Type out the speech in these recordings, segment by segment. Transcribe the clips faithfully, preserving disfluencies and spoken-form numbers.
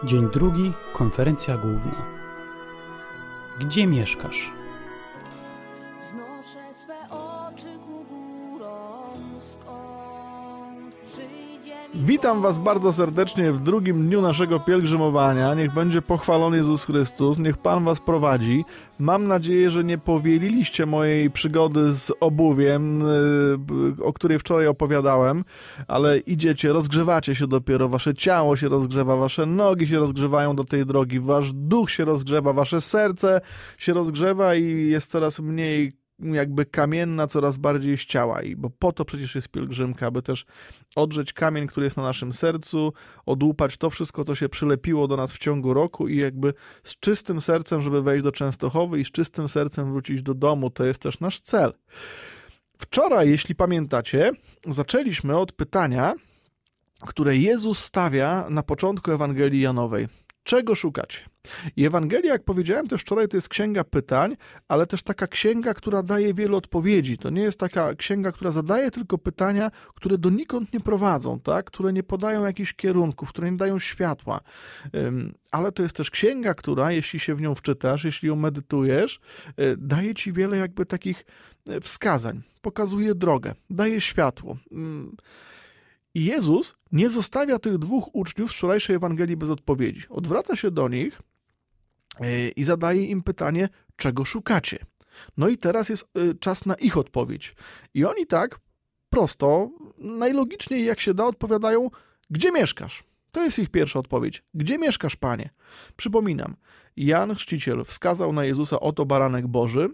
Dzień drugi, konferencja główna. Gdzie mieszkasz? Wznoszę swe oczy ku górom, skąd przyjdzie mi Witam Was bardzo serdecznie w drugim dniu naszego pielgrzymowania. Niech będzie pochwalony Jezus Chrystus, niech Pan Was prowadzi. Mam nadzieję, że nie powieliliście mojej przygody z obuwiem, o której wczoraj opowiadałem, ale idziecie, rozgrzewacie się dopiero, Wasze ciało się rozgrzewa, Wasze nogi się rozgrzewają do tej drogi, Wasz duch się rozgrzewa, Wasze serce się rozgrzewa i jest coraz mniej jakby kamienna, coraz bardziej z ciała. I bo po to przecież jest pielgrzymka, aby też odrzeć kamień, który jest na naszym sercu, odłupać to wszystko, co się przylepiło do nas w ciągu roku i jakby z czystym sercem, żeby wejść do Częstochowy i z czystym sercem wrócić do domu. To jest też nasz cel. Wczoraj, jeśli pamiętacie, zaczęliśmy od pytania, które Jezus stawia na początku Ewangelii Janowej. Czego szukacie? I Ewangelia, jak powiedziałem też wczoraj, to jest księga pytań, ale też taka księga, która daje wiele odpowiedzi. To nie jest taka księga, która zadaje tylko pytania, które donikąd nie prowadzą, tak? Które nie podają jakichś kierunków, które nie dają światła. Um, ale to jest też księga, która, jeśli się w nią wczytasz, jeśli ją medytujesz, daje ci wiele jakby takich wskazań. Pokazuje drogę, daje światło. Um, I Jezus nie zostawia tych dwóch uczniów z wczorajszej Ewangelii bez odpowiedzi. Odwraca się do nich i zadaje im pytanie, czego szukacie. No i teraz jest czas na ich odpowiedź. I oni tak prosto, najlogiczniej jak się da, odpowiadają, gdzie mieszkasz? To jest ich pierwsza odpowiedź. Gdzie mieszkasz, Panie? Przypominam, Jan Chrzciciel wskazał na Jezusa, oto baranek Boży.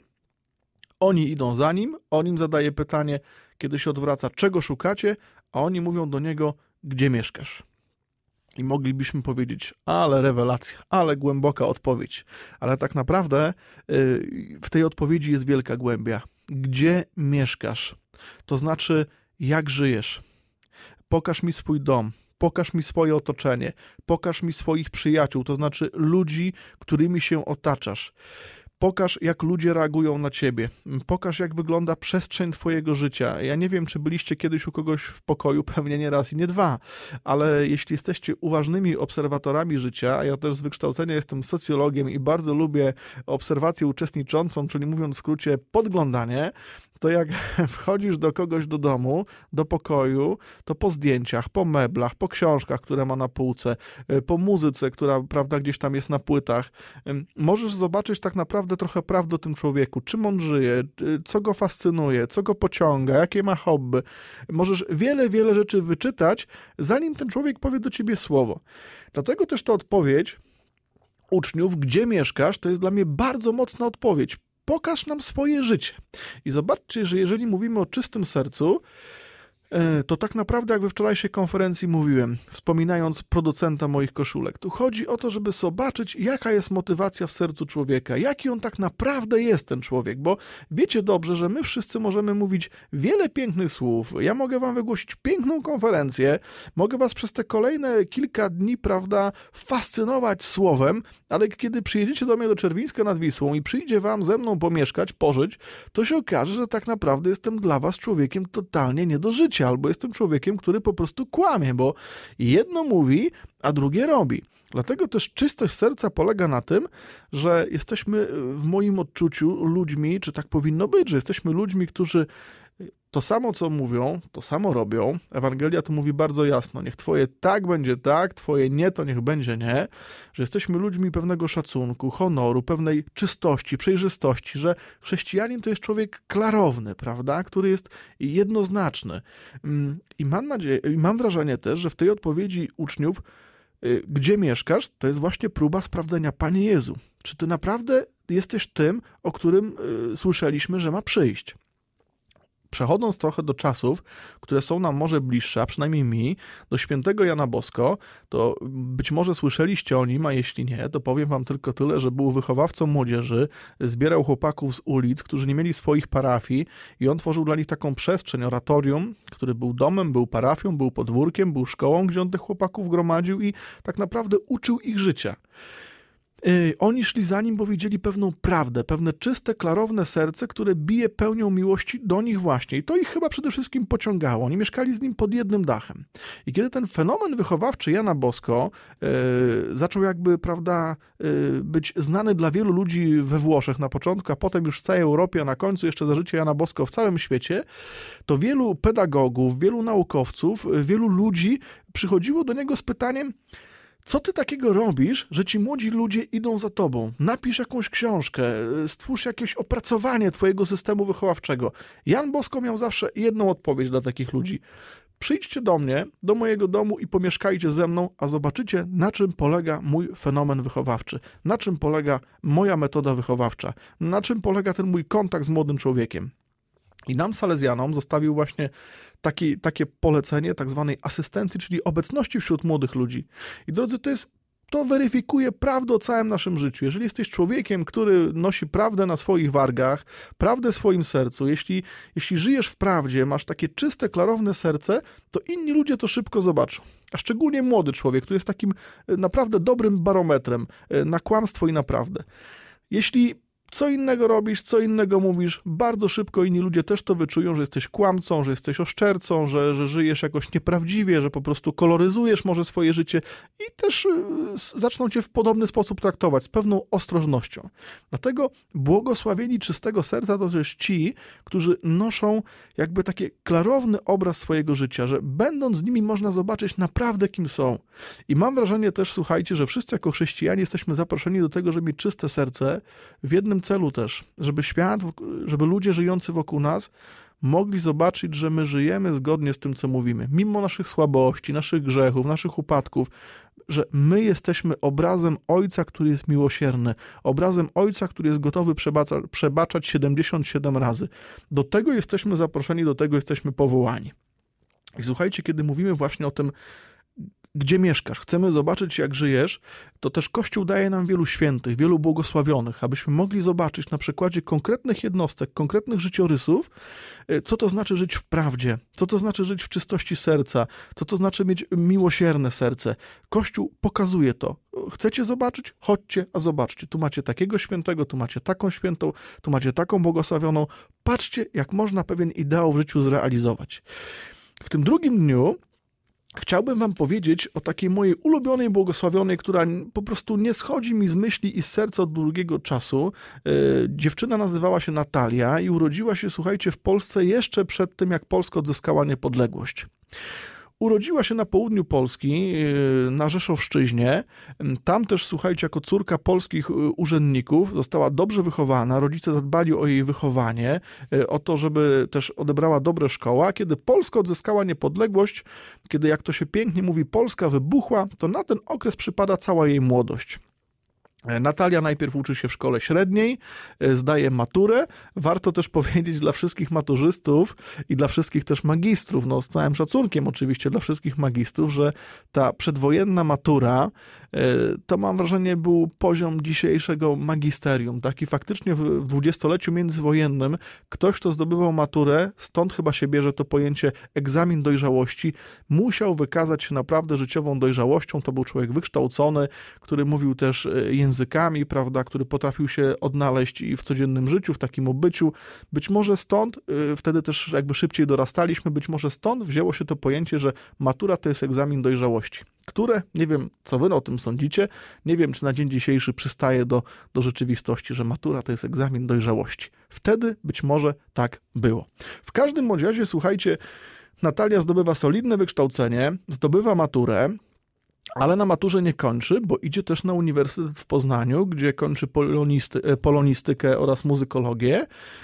Oni idą za nim, on im zadaje pytanie, kiedy się odwraca, czego szukacie, a oni mówią do niego, gdzie mieszkasz? I moglibyśmy powiedzieć, ale rewelacja, ale głęboka odpowiedź. Ale tak naprawdę yy, w tej odpowiedzi jest wielka głębia. Gdzie mieszkasz? To znaczy, jak żyjesz? Pokaż mi swój dom. Pokaż mi swoje otoczenie. Pokaż mi swoich przyjaciół, to znaczy ludzi, którymi się otaczasz. Pokaż, jak ludzie reagują na ciebie. Pokaż, jak wygląda przestrzeń twojego życia. Ja nie wiem, czy byliście kiedyś u kogoś w pokoju, pewnie nie raz i nie dwa, ale jeśli jesteście uważnymi obserwatorami życia, a ja też z wykształcenia jestem socjologiem i bardzo lubię obserwację uczestniczącą, czyli mówiąc w skrócie podglądanie, to jak wchodzisz do kogoś do domu, do pokoju, to po zdjęciach, po meblach, po książkach, które ma na półce, po muzyce, która, prawda, gdzieś tam jest na płytach, możesz zobaczyć tak naprawdę trochę prawdy o tym człowieku, czym on żyje, co go fascynuje, co go pociąga, jakie ma hobby. Możesz wiele, wiele rzeczy wyczytać, zanim ten człowiek powie do ciebie słowo. Dlatego też ta odpowiedź uczniów, gdzie mieszkasz, to jest dla mnie bardzo mocna odpowiedź. Pokaż nam swoje życie. I zobaczcie, że jeżeli mówimy o czystym sercu, to tak naprawdę jak we wczorajszej konferencji mówiłem, wspominając producenta moich koszulek, tu chodzi o to, żeby zobaczyć, jaka jest motywacja w sercu człowieka, jaki on tak naprawdę jest ten człowiek, bo wiecie dobrze, że my wszyscy możemy mówić wiele pięknych słów, ja mogę wam wygłosić piękną konferencję, mogę was przez te kolejne kilka dni, prawda, fascynować słowem, ale kiedy przyjedziecie do mnie do Czerwińska nad Wisłą i przyjdzie wam ze mną pomieszkać, pożyć, to się okaże, że tak naprawdę jestem dla was człowiekiem totalnie nie do życia. Albo jestem człowiekiem, który po prostu kłamie, bo jedno mówi, a drugie robi. Dlatego też czystość serca polega na tym, że jesteśmy w moim odczuciu ludźmi, czy tak powinno być, że jesteśmy ludźmi, którzy to samo, co mówią, to samo robią. Ewangelia to mówi bardzo jasno. Niech twoje tak będzie tak, twoje nie to niech będzie nie. Że jesteśmy ludźmi pewnego szacunku, honoru, pewnej czystości, przejrzystości, że chrześcijanin to jest człowiek klarowny, prawda, który jest jednoznaczny. I mam nadzieję, i mam wrażenie też, że w tej odpowiedzi uczniów, gdzie mieszkasz, to jest właśnie próba sprawdzenia, Panie Jezu, czy ty naprawdę jesteś tym, o którym słyszeliśmy, że ma przyjść. Przechodząc trochę do czasów, które są nam może bliższe, a przynajmniej mi, do świętego Jana Bosko, to być może słyszeliście o nim, a jeśli nie, to powiem wam tylko tyle, że był wychowawcą młodzieży, zbierał chłopaków z ulic, którzy nie mieli swoich parafii i on tworzył dla nich taką przestrzeń, oratorium, który był domem, był parafią, był podwórkiem, był szkołą, gdzie on tych chłopaków gromadził i tak naprawdę uczył ich życia. Yy, oni szli za nim, bo widzieli pewną prawdę, pewne czyste, klarowne serce, które bije pełnią miłości do nich właśnie. I to ich chyba przede wszystkim pociągało. Oni mieszkali z nim pod jednym dachem. I kiedy ten fenomen wychowawczy Jana Bosko yy, zaczął jakby, prawda, yy, być znany dla wielu ludzi we Włoszech na początku, a potem już w całej Europie, a na końcu jeszcze za życie Jana Bosko w całym świecie, to wielu pedagogów, wielu naukowców, wielu ludzi przychodziło do niego z pytaniem: co ty takiego robisz, że ci młodzi ludzie idą za tobą? Napisz jakąś książkę, stwórz jakieś opracowanie twojego systemu wychowawczego. Jan Bosko miał zawsze jedną odpowiedź dla takich ludzi. Przyjdźcie do mnie, do mojego domu i pomieszkajcie ze mną, a zobaczycie, na czym polega mój fenomen wychowawczy, na czym polega moja metoda wychowawcza, na czym polega ten mój kontakt z młodym człowiekiem. I nam, Salezjanom, zostawił właśnie taki, takie polecenie tak zwanej asystencji, czyli obecności wśród młodych ludzi. I drodzy, to jest, to weryfikuje prawdę o całym naszym życiu. Jeżeli jesteś człowiekiem, który nosi prawdę na swoich wargach, prawdę w swoim sercu, jeśli, jeśli żyjesz w prawdzie, masz takie czyste, klarowne serce, to inni ludzie to szybko zobaczą. A szczególnie młody człowiek, który jest takim naprawdę dobrym barometrem na kłamstwo i na prawdę. Jeśli co innego robisz, co innego mówisz, bardzo szybko inni ludzie też to wyczują, że jesteś kłamcą, że jesteś oszczercą, że, że żyjesz jakoś nieprawdziwie, że po prostu koloryzujesz może swoje życie i też y, zaczną cię w podobny sposób traktować, z pewną ostrożnością. Dlatego błogosławieni czystego serca to też ci, którzy noszą jakby taki klarowny obraz swojego życia, że będąc z nimi można zobaczyć naprawdę kim są. I mam wrażenie też, słuchajcie, że wszyscy jako chrześcijanie jesteśmy zaproszeni do tego, żeby mieć czyste serce w jednym celu też, żeby świat, żeby ludzie żyjący wokół nas mogli zobaczyć, że my żyjemy zgodnie z tym, co mówimy. Mimo naszych słabości, naszych grzechów, naszych upadków, że my jesteśmy obrazem Ojca, który jest miłosierny, obrazem Ojca, który jest gotowy przebacza, przebaczać siedemdziesiąt siedem razy. Do tego jesteśmy zaproszeni, do tego jesteśmy powołani. I słuchajcie, kiedy mówimy właśnie o tym, gdzie mieszkasz, chcemy zobaczyć, jak żyjesz, to też Kościół daje nam wielu świętych, wielu błogosławionych, abyśmy mogli zobaczyć na przykładzie konkretnych jednostek, konkretnych życiorysów, co to znaczy żyć w prawdzie, co to znaczy żyć w czystości serca, co to znaczy mieć miłosierne serce. Kościół pokazuje to. Chcecie zobaczyć? Chodźcie, a zobaczcie. Tu macie takiego świętego, tu macie taką świętą, tu macie taką błogosławioną. Patrzcie, jak można pewien ideał w życiu zrealizować. W tym drugim dniu chciałbym wam powiedzieć o takiej mojej ulubionej błogosławionej, która po prostu nie schodzi mi z myśli i z serca od długiego czasu. Yy, dziewczyna nazywała się Natalia i urodziła się, słuchajcie, w Polsce jeszcze przed tym, jak Polska odzyskała niepodległość. Urodziła się na południu Polski, na Rzeszowszczyźnie. Tam też, słuchajcie, jako córka polskich urzędników została dobrze wychowana. Rodzice zadbali o jej wychowanie, o to, żeby też odebrała dobre szkoły. A kiedy Polska odzyskała niepodległość, kiedy, jak to się pięknie mówi, Polska wybuchła, to na ten okres przypada cała jej młodość. Natalia najpierw uczy się w szkole średniej, zdaje maturę. Warto też powiedzieć dla wszystkich maturzystów i dla wszystkich też magistrów, no z całym szacunkiem oczywiście dla wszystkich magistrów, że ta przedwojenna matura to, mam wrażenie, był poziom dzisiejszego magisterium. Taki faktycznie w dwudziestoleciu międzywojennym ktoś, kto zdobywał maturę, stąd chyba się bierze to pojęcie egzamin dojrzałości, musiał wykazać się naprawdę życiową dojrzałością. To był człowiek wykształcony, który mówił też językami, prawda, który potrafił się odnaleźć i w codziennym życiu, w takim obyciu. Być może stąd, yy, wtedy też jakby szybciej dorastaliśmy, być może stąd wzięło się to pojęcie, że matura to jest egzamin dojrzałości, które, nie wiem, co wy o tym sądzicie, nie wiem, czy na dzień dzisiejszy przystaje do, do rzeczywistości, że matura to jest egzamin dojrzałości. Wtedy być może tak było. W każdym bądź razie, słuchajcie, Natalia zdobywa solidne wykształcenie, zdobywa maturę, ale na maturze nie kończy, bo idzie też na Uniwersytet w Poznaniu, gdzie kończy polonisty, polonistykę oraz muzykologię.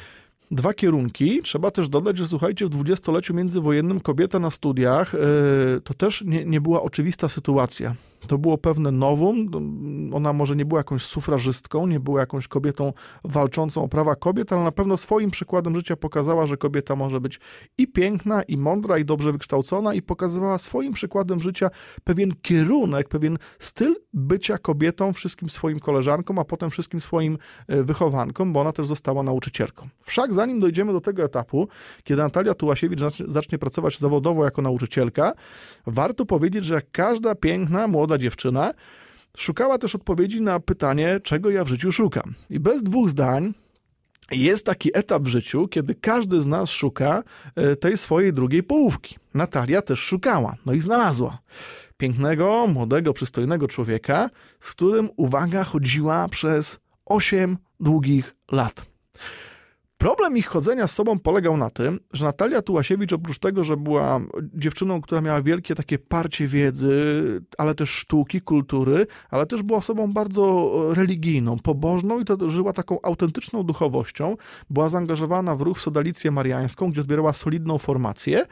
Dwa kierunki. Trzeba też dodać, że słuchajcie, w dwudziestoleciu międzywojennym kobieta na studiach yy, to też nie, nie była oczywista sytuacja. To było pewne nowum. Ona może nie była jakąś sufrażystką, nie była jakąś kobietą walczącą o prawa kobiet, ale na pewno swoim przykładem życia pokazała, że kobieta może być i piękna, i mądra, i dobrze wykształcona, i pokazywała swoim przykładem życia pewien kierunek, pewien styl bycia kobietą wszystkim swoim koleżankom, a potem wszystkim swoim wychowankom, bo ona też została nauczycielką. Wszak zanim dojdziemy do tego etapu, kiedy Natalia Tułasiewicz zacznie pracować zawodowo jako nauczycielka, warto powiedzieć, że jak każda piękna, młoda dziewczyna, Szukała też odpowiedzi na pytanie, czego ja w życiu szukam. I bez dwóch zdań jest taki etap w życiu, kiedy każdy z nas szuka tej swojej drugiej połówki. Natalia też szukała, no i znalazła. Pięknego, młodego, przystojnego człowieka, z którym, uwaga, chodziła przez osiem długich lat. Problem ich chodzenia z sobą polegał na tym, że Natalia Tułasiewicz oprócz tego, że była dziewczyną, która miała wielkie takie parcie wiedzy, ale też sztuki, kultury, ale też była osobą bardzo religijną, pobożną i to żyła taką autentyczną duchowością. Była zaangażowana w ruch Sodalicję Mariańską, gdzie odbierała solidną formację.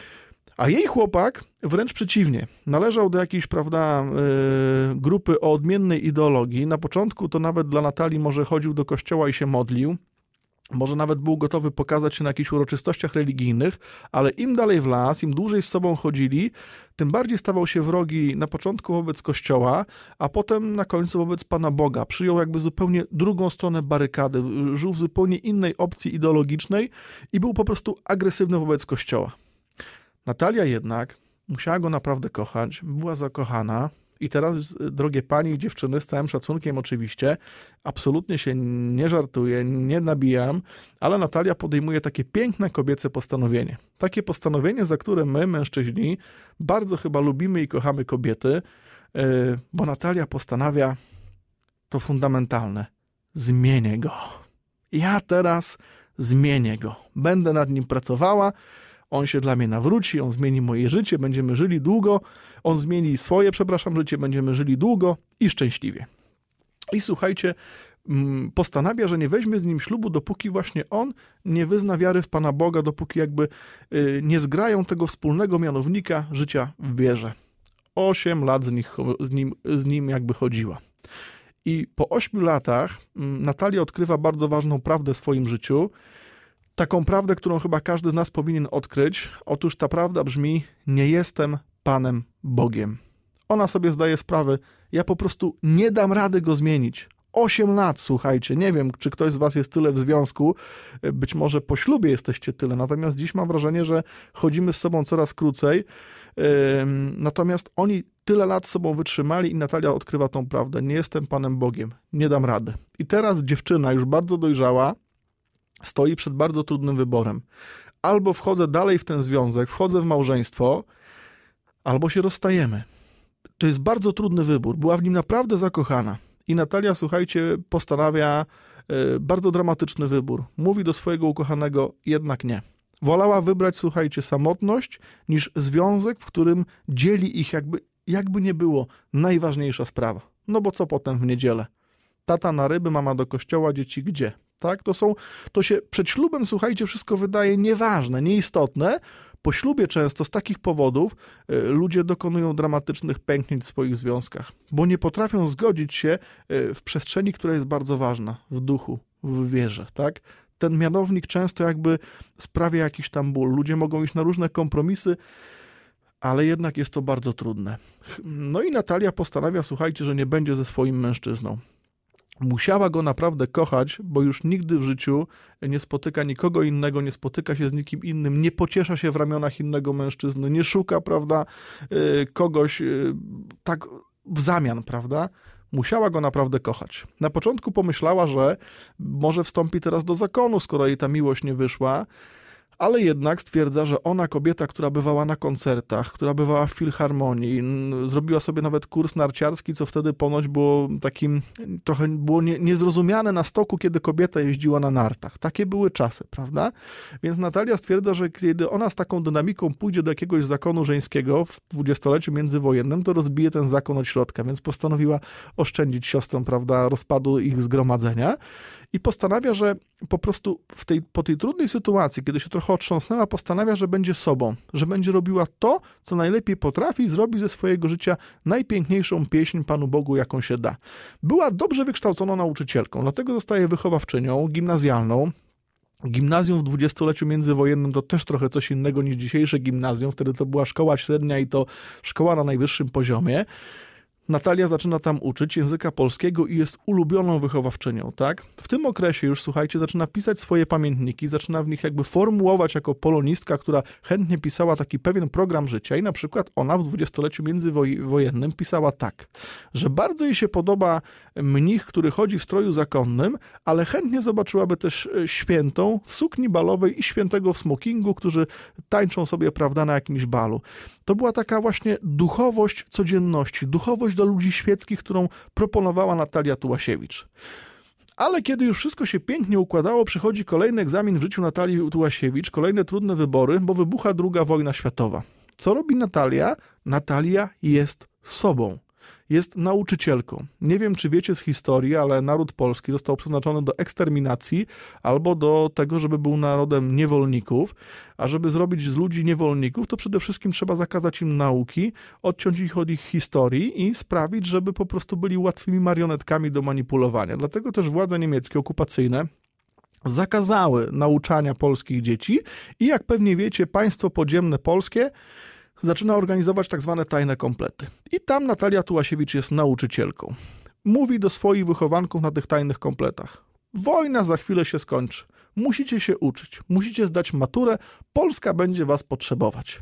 A jej chłopak wręcz przeciwnie. Należał do jakiejś, prawda, yy, grupy o odmiennej ideologii. Na początku to nawet dla Natalii może chodził do kościoła i się modlił. Może nawet był gotowy pokazać się na jakichś uroczystościach religijnych, ale im dalej w las, im dłużej z sobą chodzili, tym bardziej stawał się wrogi na początku wobec Kościoła, a potem na końcu wobec Pana Boga. Przyjął jakby zupełnie drugą stronę barykady, żył w zupełnie innej opcji ideologicznej i był po prostu agresywny wobec Kościoła. Natalia jednak musiała go naprawdę kochać, była zakochana. I teraz, drogie pani i dziewczyny, z całym szacunkiem oczywiście, absolutnie się nie żartuję, nie nabijam, ale Natalia podejmuje takie piękne kobiece postanowienie. Takie postanowienie, za które my, mężczyźni, bardzo chyba lubimy i kochamy kobiety, bo Natalia postanawia to fundamentalne. Zmienię go. Ja teraz zmienię go. Będę nad nim pracowała, on się dla mnie nawróci, on zmieni moje życie, będziemy żyli długo, on zmieni swoje, przepraszam, życie, będziemy żyli długo i szczęśliwie. I słuchajcie, postanawia, że nie weźmie z nim ślubu, dopóki właśnie on nie wyzna wiary w Pana Boga, dopóki jakby nie zgrają tego wspólnego mianownika życia w wierze. Osiem lat z, nich, z, nim, z nim jakby chodziła. I po ośmiu latach Natalia odkrywa bardzo ważną prawdę w swoim życiu, taką prawdę, którą chyba każdy z nas powinien odkryć. Otóż ta prawda brzmi: nie jestem Panem Bogiem. Ona sobie zdaje sprawę, ja po prostu nie dam rady go zmienić. Osiem lat, słuchajcie, nie wiem, czy ktoś z was jest tyle w związku, być może po ślubie jesteście tyle, natomiast dziś mam wrażenie, że chodzimy z sobą coraz krócej, yy, natomiast oni tyle lat z sobą wytrzymali i Natalia odkrywa tą prawdę. Nie jestem Panem Bogiem, nie dam rady. I teraz dziewczyna, już bardzo dojrzała, stoi przed bardzo trudnym wyborem. Albo wchodzę dalej w ten związek, wchodzę w małżeństwo, albo się rozstajemy. To jest bardzo trudny wybór. Była w nim naprawdę zakochana. I Natalia, słuchajcie, postanawia y, bardzo dramatyczny wybór. Mówi do swojego ukochanego: jednak nie. Wolała wybrać, słuchajcie, samotność, niż związek, w którym dzieli ich jakby, jakby nie było najważniejsza sprawa. No bo co potem w niedzielę? Tata na ryby, mama do kościoła, dzieci gdzie? Tak? To są, to się przed ślubem, słuchajcie, wszystko wydaje nieważne, nieistotne. Po ślubie często z takich powodów y, ludzie dokonują dramatycznych pęknięć w swoich związkach, bo nie potrafią zgodzić się y, w przestrzeni, która jest bardzo ważna, w duchu, w wierze, tak? Ten mianownik często jakby sprawia jakiś tam ból. Ludzie mogą iść na różne kompromisy, ale jednak jest to bardzo trudne. No i Natalia postanawia, słuchajcie, że nie będzie ze swoim mężczyzną. Musiała go naprawdę kochać, bo już nigdy w życiu nie spotyka nikogo innego, nie spotyka się z nikim innym, nie pociesza się w ramionach innego mężczyzny, nie szuka, prawda, kogoś tak w zamian, prawda? Musiała go naprawdę kochać. Na początku pomyślała, że może wstąpi teraz do zakonu, skoro jej ta miłość nie wyszła, ale jednak stwierdza, że ona, kobieta, która bywała na koncertach, która bywała w filharmonii, zrobiła sobie nawet kurs narciarski, co wtedy ponoć było takim, trochę było nie, niezrozumiane na stoku, kiedy kobieta jeździła na nartach. Takie były czasy, prawda? Więc Natalia stwierdza, że kiedy ona z taką dynamiką pójdzie do jakiegoś zakonu żeńskiego w dwudziestoleciu międzywojennym, to rozbije ten zakon od środka, więc postanowiła oszczędzić siostrom, prawda, rozpadu ich zgromadzenia i postanawia, że po prostu w tej, po tej trudnej sytuacji, kiedy się trochę otrząsnęła, postanawia, że będzie sobą, że będzie robiła to, co najlepiej potrafi i zrobi ze swojego życia najpiękniejszą pieśń Panu Bogu, jaką się da. Była dobrze wykształconą nauczycielką, dlatego zostaje wychowawczynią gimnazjalną. Gimnazjum w dwudziestoleciu międzywojennym to też trochę coś innego niż dzisiejsze gimnazjum. Wtedy to była szkoła średnia i to szkoła na najwyższym poziomie. Natalia zaczyna tam uczyć języka polskiego i jest ulubioną wychowawczynią, tak? W tym okresie już, słuchajcie, zaczyna pisać swoje pamiętniki, zaczyna w nich jakby formułować jako polonistka, która chętnie pisała taki pewien program życia i na przykład ona w dwudziestoleciu międzywojennym pisała tak, że bardzo jej się podoba mnich, który chodzi w stroju zakonnym, ale chętnie zobaczyłaby też świętą w sukni balowej i świętego w smokingu, którzy tańczą sobie, prawda, na jakimś balu. To była taka właśnie duchowość codzienności, duchowość do ludzi świeckich, którą proponowała Natalia Tułasiewicz. Ale kiedy już wszystko się pięknie układało, przychodzi kolejny egzamin w życiu Natalii Tułasiewicz, kolejne trudne wybory, bo wybucha druga wojna światowa. Co robi Natalia? Natalia jest sobą. Jest nauczycielką. Nie wiem, czy wiecie z historii, ale naród polski został przeznaczony do eksterminacji albo do tego, żeby był narodem niewolników, a żeby zrobić z ludzi niewolników, to przede wszystkim trzeba zakazać im nauki, odciąć ich od ich historii i sprawić, żeby po prostu byli łatwymi marionetkami do manipulowania. Dlatego też władze niemieckie okupacyjne zakazały nauczania polskich dzieci i jak pewnie wiecie, państwo podziemne polskie zaczyna organizować tak zwane tajne komplety. I tam Natalia Tułasiewicz jest nauczycielką. Mówi do swoich wychowanków na tych tajnych kompletach: wojna za chwilę się skończy. Musicie się uczyć. Musicie zdać maturę. Polska będzie was potrzebować.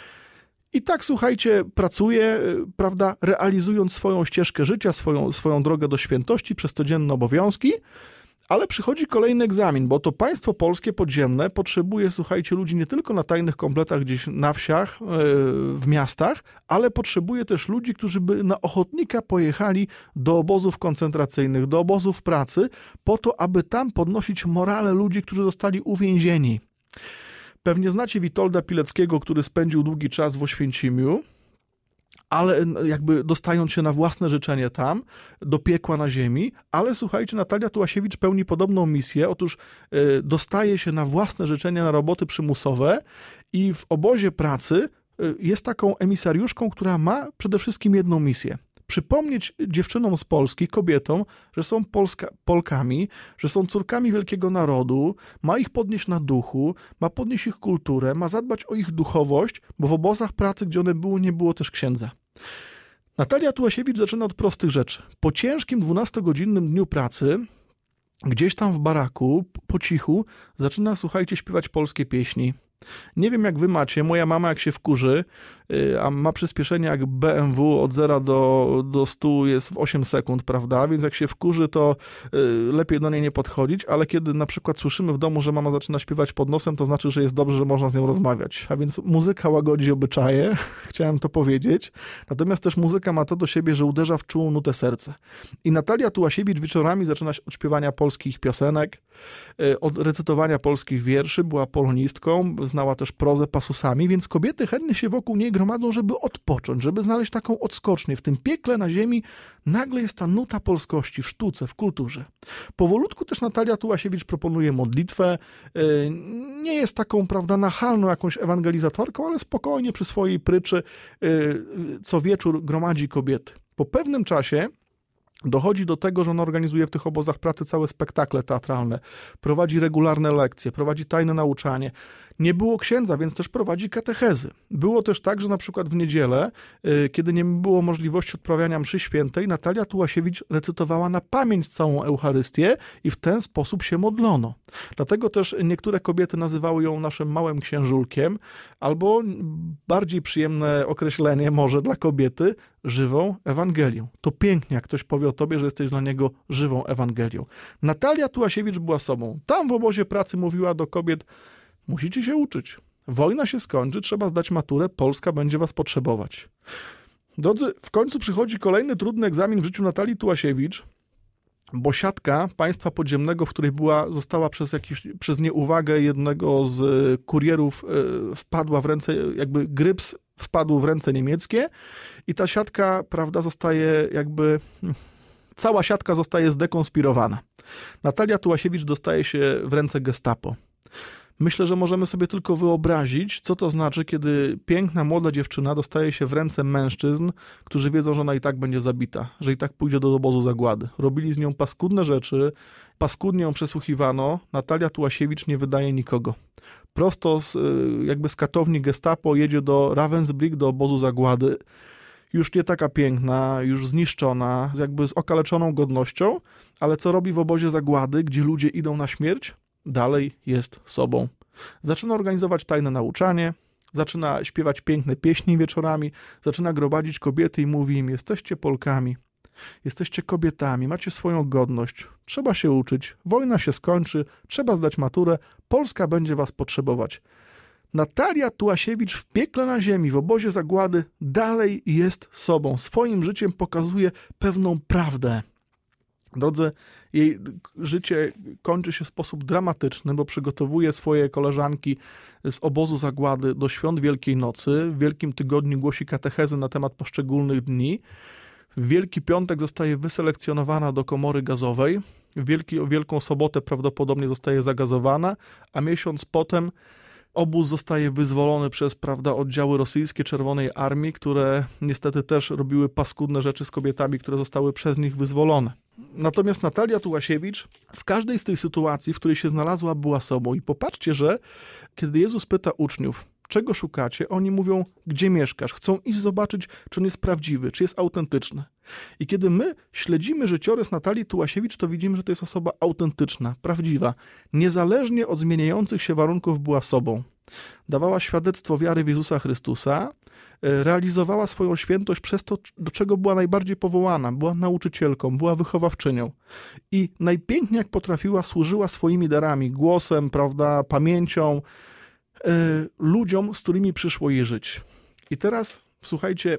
I tak, słuchajcie, pracuje, prawda, realizując swoją ścieżkę życia, swoją, swoją drogę do świętości przez codzienne obowiązki. Ale przychodzi kolejny egzamin, bo to państwo polskie podziemne potrzebuje, słuchajcie, ludzi nie tylko na tajnych kompletach gdzieś na wsiach, w miastach, ale potrzebuje też ludzi, którzy by na ochotnika pojechali do obozów koncentracyjnych, do obozów pracy, po to, aby tam podnosić morale ludzi, którzy zostali uwięzieni. Pewnie znacie Witolda Pileckiego, który spędził długi czas w Oświęcimiu, ale jakby dostając się na własne życzenie tam, do piekła na ziemi, ale słuchajcie, Natalia Tułasiewicz pełni podobną misję. Otóż y, dostaje się na własne życzenie na roboty przymusowe i w obozie pracy y, jest taką emisariuszką, która ma przede wszystkim jedną misję. Przypomnieć dziewczynom z Polski, kobietom, że są Polska, Polkami, że są córkami wielkiego narodu, ma ich podnieść na duchu, ma podnieść ich kulturę, ma zadbać o ich duchowość, bo w obozach pracy, gdzie one były, nie było też księdza. Natalia Tułasiewicz zaczyna od prostych rzeczy. Po ciężkim dwunastogodzinnym dniu pracy, gdzieś tam w baraku, po cichu, zaczyna, słuchajcie, śpiewać polskie pieśni. Nie wiem, jak wy macie, moja mama jak się wkurzy, a ma przyspieszenie jak B M W od zera do, do stu jest w osiem sekund, prawda? Więc jak się wkurzy, to lepiej do niej nie podchodzić, ale kiedy na przykład słyszymy w domu, że mama zaczyna śpiewać pod nosem, to znaczy, że jest dobrze, że można z nią rozmawiać. A więc muzyka łagodzi obyczaje, chciałem to powiedzieć. Natomiast też muzyka ma to do siebie, że uderza w czułą nutę serca. I Natalia Tułasiewicz wieczorami zaczyna od śpiewania polskich piosenek, od recytowania polskich wierszy, była polonistką, znała też prozę pasusami, więc kobiety chętnie się wokół niej gromadzą, żeby odpocząć, żeby znaleźć taką odskocznię. W tym piekle na ziemi nagle jest ta nuta polskości w sztuce, w kulturze. Powolutku też Natalia Tułasiewicz proponuje modlitwę. Nie jest taką, prawda, nachalną jakąś ewangelizatorką, ale spokojnie przy swojej pryczy co wieczór gromadzi kobiety. Po pewnym czasie dochodzi do tego, że on organizuje w tych obozach pracy całe spektakle teatralne, prowadzi regularne lekcje, prowadzi tajne nauczanie. Nie było księdza, więc też prowadzi katechezy. Było też tak, że na przykład w niedzielę, kiedy nie było możliwości odprawiania mszy świętej, Natalia Tułasiewicz recytowała na pamięć całą Eucharystię i w ten sposób się modlono. Dlatego też niektóre kobiety nazywały ją naszym małym księżulkiem, albo bardziej przyjemne określenie może dla kobiety, żywą Ewangelią. To pięknie, jak ktoś powie o tobie, że jesteś dla niego żywą Ewangelią. Natalia Tułasiewicz była sobą. Tam w obozie pracy mówiła do kobiet: musicie się uczyć. Wojna się skończy, trzeba zdać maturę, Polska będzie was potrzebować. Drodzy, w końcu przychodzi kolejny trudny egzamin w życiu Natalii Tułasiewicz, bo siatka państwa podziemnego, w której była, została przez, jakiś, przez nieuwagę jednego z kurierów yy, wpadła w ręce, jakby gryps wpadł w ręce niemieckie i ta siatka, prawda, zostaje jakby... Cała siatka zostaje zdekonspirowana. Natalia Tułasiewicz dostaje się w ręce Gestapo. Myślę, że możemy sobie tylko wyobrazić, co to znaczy, kiedy piękna, młoda dziewczyna dostaje się w ręce mężczyzn, którzy wiedzą, że ona i tak będzie zabita, że i tak pójdzie do obozu zagłady. Robili z nią paskudne rzeczy, paskudnie ją przesłuchiwano. Natalia Tułasiewicz nie wydaje nikogo. Prosto z, jakby z katowni Gestapo jedzie do Ravensbrück, do obozu zagłady. już nie taka piękna, już zniszczona, jakby z okaleczoną godnością, ale co robi w obozie zagłady, gdzie ludzie idą na śmierć? Dalej jest sobą. Zaczyna organizować tajne nauczanie, zaczyna śpiewać piękne pieśni wieczorami, zaczyna gromadzić kobiety i mówi im: jesteście Polkami, jesteście kobietami, macie swoją godność, trzeba się uczyć, wojna się skończy, trzeba zdać maturę, Polska będzie was potrzebować. Natalia Tułasiewicz w piekle na ziemi, w obozie zagłady dalej jest sobą. Swoim życiem pokazuje pewną prawdę. Drodzy, jej życie kończy się w sposób dramatyczny, bo przygotowuje swoje koleżanki z obozu zagłady do świąt Wielkiej Nocy. W Wielkim Tygodniu głosi katechezy na temat poszczególnych dni. W Wielki Piątek zostaje wyselekcjonowana do komory gazowej. W Wielki, Wielką Sobotę prawdopodobnie zostaje zagazowana, a miesiąc potem obóz zostaje wyzwolony przez, prawda, oddziały rosyjskie Czerwonej Armii, które niestety też robiły paskudne rzeczy z kobietami, które zostały przez nich wyzwolone. Natomiast Natalia Tułasiewicz w każdej z tej sytuacji, w której się znalazła, była sobą. I popatrzcie, że kiedy Jezus pyta uczniów, czego szukacie, oni mówią, gdzie mieszkasz. Chcą iść zobaczyć, czy on jest prawdziwy, czy jest autentyczny. I kiedy my śledzimy życiorys Natalii Tułasiewicz, to widzimy, że to jest osoba autentyczna, prawdziwa. Niezależnie od zmieniających się warunków była sobą. Dawała świadectwo wiary w Jezusa Chrystusa, realizowała swoją świętość przez to, do czego była najbardziej powołana. Była nauczycielką, była wychowawczynią. I najpiękniej jak potrafiła, służyła swoimi darami, głosem, prawda, pamięcią, yy, ludziom, z którymi przyszło jej żyć. I teraz, słuchajcie,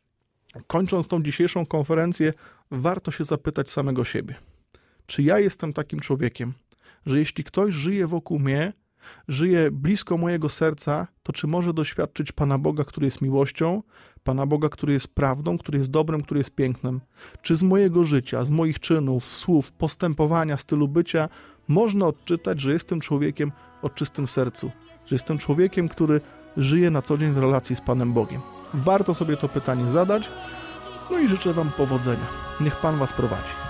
kończąc tą dzisiejszą konferencję, warto się zapytać samego siebie. Czy ja jestem takim człowiekiem, że jeśli ktoś żyje wokół mnie, żyje blisko mojego serca, to czy może doświadczyć Pana Boga, który jest miłością, Pana Boga, który jest prawdą, który jest dobrem, który jest pięknem? Czy z mojego życia, z moich czynów, słów, postępowania, stylu bycia można odczytać, że jestem człowiekiem o czystym sercu, że jestem człowiekiem, który żyje na co dzień w relacji z Panem Bogiem? Warto sobie to pytanie zadać, no i życzę wam powodzenia. Niech Pan was prowadzi.